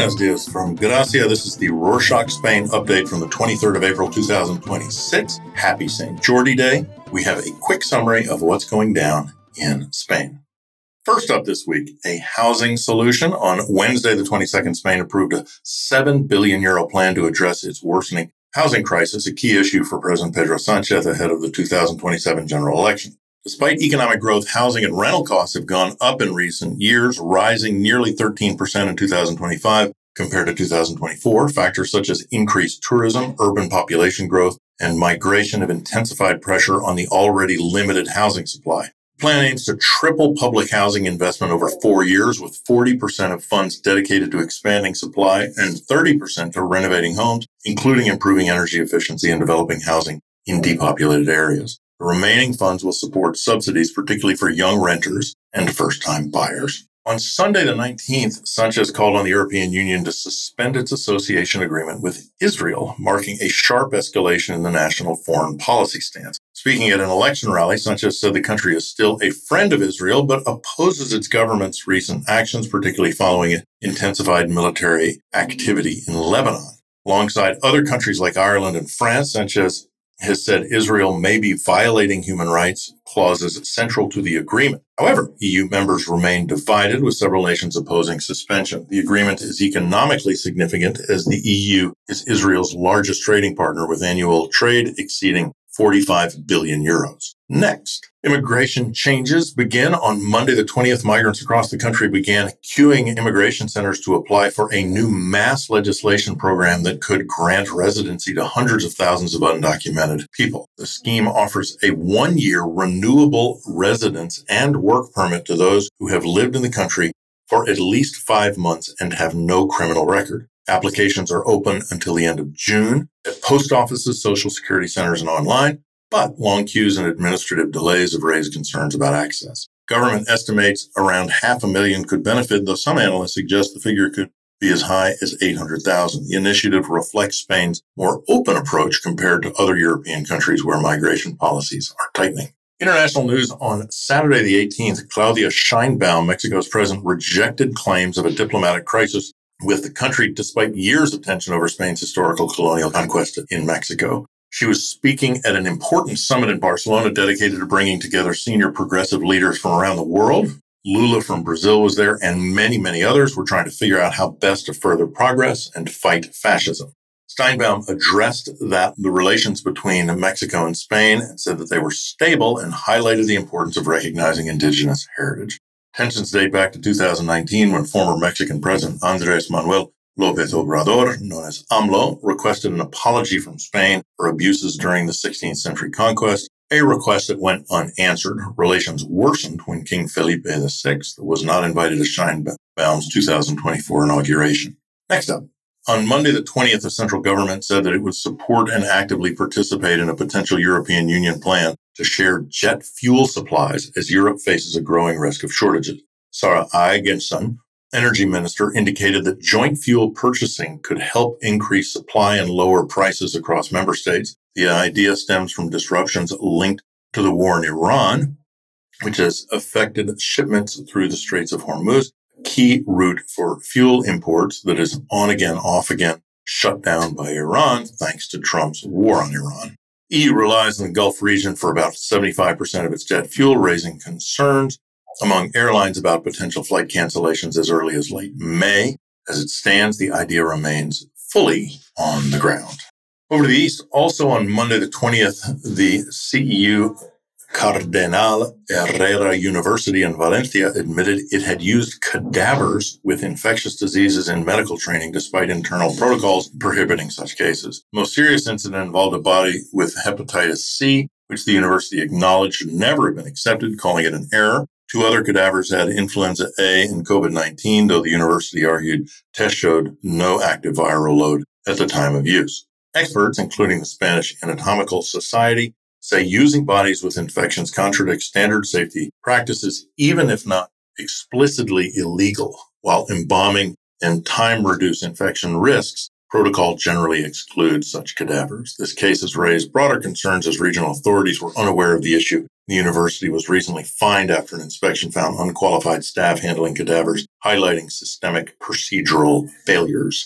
Buenos dias from Gracia. This is the Rorschach Spain update from the 23rd of April, 2026. Happy St. Jordi Day. We have a quick summary of what's going down in Spain. First up this week, a housing solution. On Wednesday, the 22nd, Spain approved a €7 billion plan to address its worsening housing crisis, a key issue for President Pedro Sanchez ahead of the 2027 general election. Despite economic growth, housing and rental costs have gone up in recent years, rising nearly 13% in 2025 compared to 2024. Factors such as increased tourism, urban population growth, and migration have intensified pressure on the already limited housing supply. The plan aims to triple public housing investment over 4 years, with 40% of funds dedicated to expanding supply and 30% to renovating homes, including improving energy efficiency and developing housing in depopulated areas. The remaining funds will support subsidies, particularly for young renters and first-time buyers. On Sunday the 19th, Sanchez called on the European Union to suspend its association agreement with Israel, marking a sharp escalation in the national foreign policy stance. Speaking at an election rally, Sanchez said the country is still a friend of Israel, but opposes its government's recent actions, particularly following intensified military activity in Lebanon. Alongside other countries like Ireland and France, Sanchez has said Israel may be violating human rights clauses central to the agreement. However, EU members remain divided, with several nations opposing suspension. The agreement is economically significant as the EU is Israel's largest trading partner, with annual trade exceeding €45 billion. Next, immigration changes begin on Monday the 20th. Migrants across the country began queuing immigration centers to apply for a new mass legislation program that could grant residency to hundreds of thousands of undocumented people. The scheme offers a 1-year renewable residence and work permit to those who have lived in the country for at least 5 months and have no criminal record. Applications are open until the end of June at post offices, social security centers, and online, but long queues and administrative delays have raised concerns about access. Government estimates around 500,000 could benefit, though some analysts suggest the figure could be as high as 800,000. The initiative reflects Spain's more open approach compared to other European countries where migration policies are tightening. International news on Saturday the 18th, Claudia Sheinbaum, Mexico's president, rejected claims of a diplomatic crisis with the country despite years of tension over Spain's historical colonial conquest in Mexico. She was speaking at an important summit in Barcelona dedicated to bringing together senior progressive leaders from around the world. Lula from Brazil was there, and many, many others were trying to figure out how best to further progress and fight fascism. Steinbaum addressed the relations between Mexico and Spain and said that they were stable and highlighted the importance of recognizing indigenous heritage. Tensions date back to 2019 when former Mexican President Andrés Manuel López Obrador, known as AMLO, requested an apology from Spain for abuses during the 16th century conquest, a request that went unanswered. Relations worsened when King Felipe VI was not invited to Sheinbaum's 2024 inauguration. Next up, on Monday the 20th, the central government said that it would support and actively participate in a potential European Union plan to share jet fuel supplies as Europe faces a growing risk of shortages. Sarah Aigenson, energy minister, indicated that joint fuel purchasing could help increase supply and lower prices across member states. The idea stems from disruptions linked to the war in Iran, which has affected shipments through the Straits of Hormuz, a key route for fuel imports that is on again, off again, shut down by Iran thanks to Trump's war on Iran. EU relies on the Gulf region for about 75% of its jet fuel, raising concerns among airlines about potential flight cancellations as early as late May. As it stands, the idea remains fully on the ground. Over to the east, also on Monday the 20th, the CEU Cardenal Herrera University in Valencia admitted it had used cadavers with infectious diseases in medical training despite internal protocols prohibiting such cases. The most serious incident involved a body with hepatitis C, which the university acknowledged should never have been accepted, calling it an error. 2 other cadavers had influenza A and COVID-19, though the university argued tests showed no active viral load at the time of use. Experts, including the Spanish Anatomical Society, say using bodies with infections contradicts standard safety practices, even if not explicitly illegal. While embalming and time-reduce infection risks, protocol generally excludes such cadavers. This case has raised broader concerns as regional authorities were unaware of the issue The university was recently fined after an inspection found unqualified staff handling cadavers, highlighting systemic procedural failures.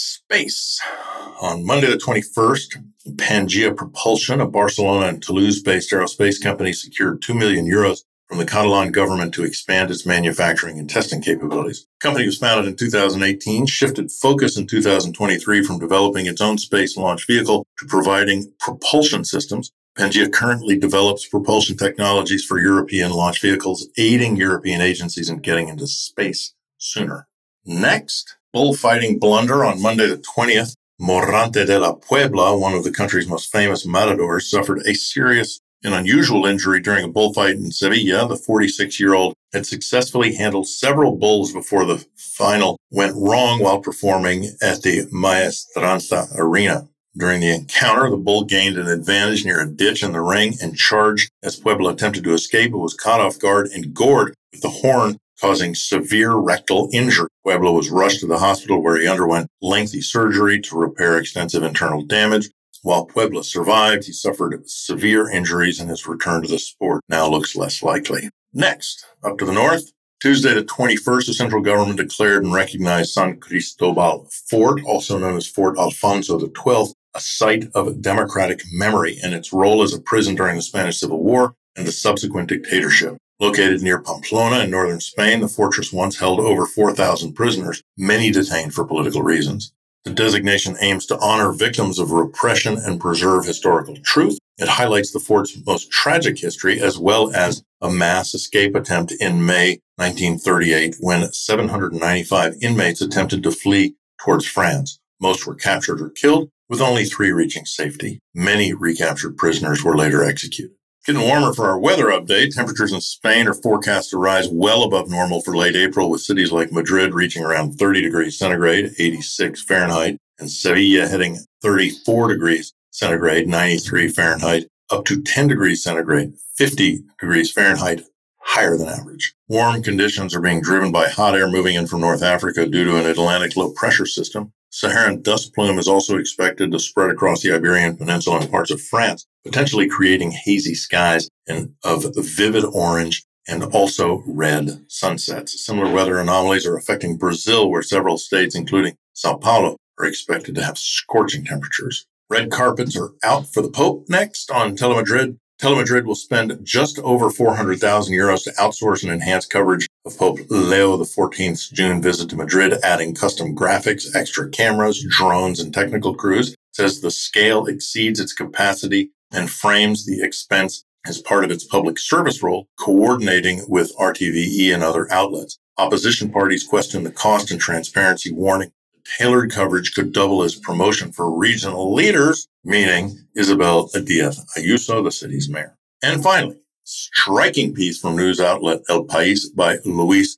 Space. On Monday the 21st, Pangea Propulsion, a Barcelona and Toulouse-based aerospace company, secured 2 million euros from the Catalan government to expand its manufacturing and testing capabilities. The company was founded in 2018, shifted focus in 2023 from developing its own space launch vehicle to providing propulsion systems. Pangea currently develops propulsion technologies for European launch vehicles, aiding European agencies in getting into space sooner. Next, bullfighting blunder on Monday the 20th. Morante de la Puebla, one of the country's most famous matadors, suffered a serious and unusual injury during a bullfight in Sevilla. The 46-year-old had successfully handled several bulls before the final went wrong while performing at the Maestranza Arena. During the encounter, the bull gained an advantage near a ditch in the ring and charged. As Puebla attempted to escape, it was caught off guard and gored with the horn, causing severe rectal injury. Puebla was rushed to the hospital where he underwent lengthy surgery to repair extensive internal damage. While Puebla survived, he suffered severe injuries and his return to the sport now looks less likely. Next, up to the north, Tuesday the 21st, the central government declared and recognized San Cristobal Fort, also known as Fort Alfonso XII, a site of democratic memory and its role as a prison during the Spanish Civil War and the subsequent dictatorship. Located near Pamplona in northern Spain, the fortress once held over 4,000 prisoners, many detained for political reasons. The designation aims to honor victims of repression and preserve historical truth. It highlights the fort's most tragic history as well as a mass escape attempt in May 1938 when 795 inmates attempted to flee towards France. Most were captured or killed, with only 3 reaching safety. Many recaptured prisoners were later executed. Getting warmer for our weather update. Temperatures in Spain are forecast to rise well above normal for late April, with cities like Madrid reaching around 30 degrees centigrade, 86 Fahrenheit, and Sevilla hitting 34 degrees centigrade, 93 Fahrenheit, up to 10 degrees centigrade, 50 degrees Fahrenheit, higher than average. Warm conditions are being driven by hot air moving in from North Africa due to an Atlantic low-pressure system. Saharan dust plume is also expected to spread across the Iberian Peninsula and parts of France, potentially creating hazy skies and of vivid orange and also red sunsets. Similar weather anomalies are affecting Brazil, where several states, including Sao Paulo, are expected to have scorching temperatures. Red carpets are out for the Pope next on Telemadrid. Telemadrid will spend just over 400,000 euros to outsource and enhance coverage of Pope Leo XIV's June visit to Madrid, adding custom graphics, extra cameras, drones, and technical crews. It says the scale exceeds its capacity and frames the expense as part of its public service role, coordinating with RTVE and other outlets. Opposition parties question the cost and transparency, warning tailored coverage could double as promotion for regional leaders, meaning Isabel Díaz Ayuso, the city's mayor. And finally, striking piece from news outlet El País by Luis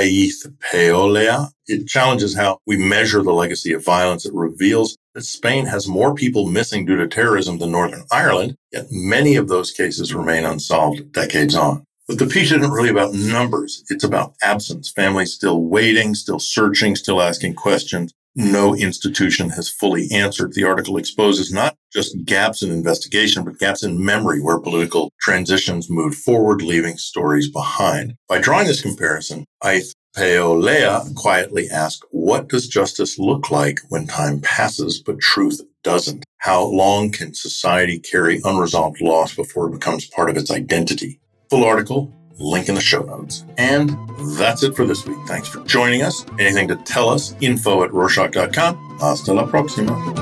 Aizpeolea. It challenges how we measure the legacy of violence. It reveals that Spain has more people missing due to terrorism than Northern Ireland, yet many of those cases remain unsolved decades on. But the piece isn't really about numbers. It's about absence. Families still waiting, still searching, still asking questions. No institution has fully answered. The article exposes not just gaps in investigation, but gaps in memory where political transitions moved forward, leaving stories behind. By drawing this comparison, Aizpeolea quietly asked, what does justice look like when time passes, but truth doesn't? How long can society carry unresolved loss before it becomes part of its identity? Full article, link in the show notes. And that's it for this week. Thanks for joining us. Anything to tell us, info@Rorschach.com. Hasta la próxima.